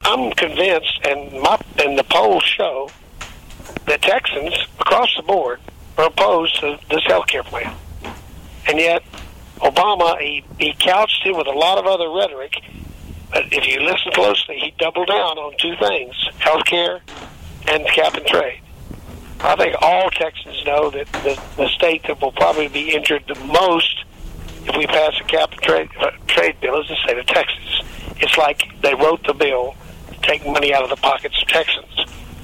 I'm convinced, and the polls show that Texans across the board are opposed to this health care plan. And yet, Obama, he couched it with a lot of other rhetoric, but if you listen closely, he doubled down on two things, health care and cap and trade. I think all Texans know that the state that will probably be injured the most if we pass a cap and trade bill is the state of Texas. It's like they wrote the bill to take money out of the pockets of Texans.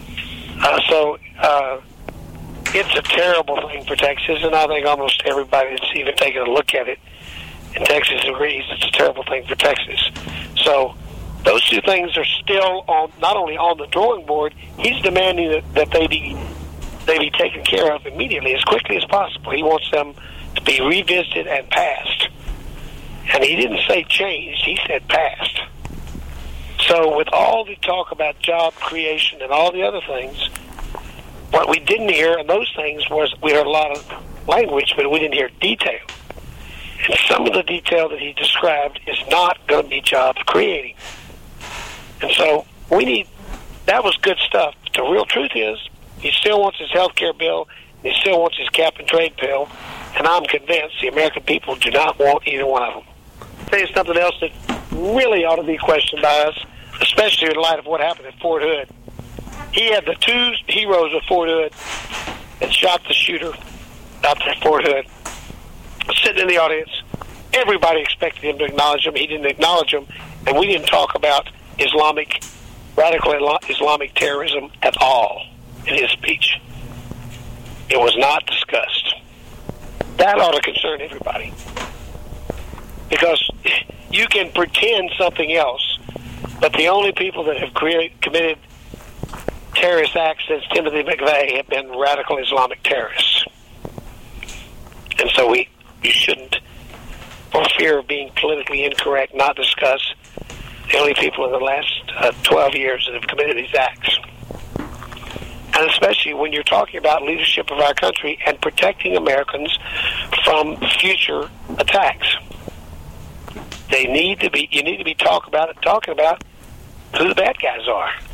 It's a terrible thing for Texas, and I think almost everybody that's even taken a look at it in Texas agrees it's a terrible thing for Texas. So those two things are still not only on the drawing board, he's demanding that they be taken care of immediately, as quickly as possible. He wants them to be revisited and passed. And he didn't say changed, he said passed. So with all the talk about job creation and all the other things, what we didn't hear in those things was we heard a lot of language, but we didn't hear detail. And some of the detail that he described is not going to be job creating. And so that was good stuff. But the real truth is, he still wants his health care bill, and he still wants his cap and trade bill, and I'm convinced the American people do not want either one of them. I'll tell you something else that really ought to be questioned by us, especially in light of what happened at Fort Hood. He had the two heroes of Fort Hood that shot the shooter out there at Fort Hood sitting in the audience. Everybody expected him to acknowledge him. He didn't acknowledge him, and we didn't talk about radical Islamic terrorism at all in his speech. It was not discussed. That ought to concern everybody. Because you can pretend something else, but the only people that have committed terrorist acts since Timothy McVeigh have been radical Islamic terrorists. And so you shouldn't, for fear of being politically incorrect, not discuss the only people in the last 12 years that have committed these acts. And especially when you're talking about leadership of our country and protecting Americans from future attacks. You need to be talking about who the bad guys are.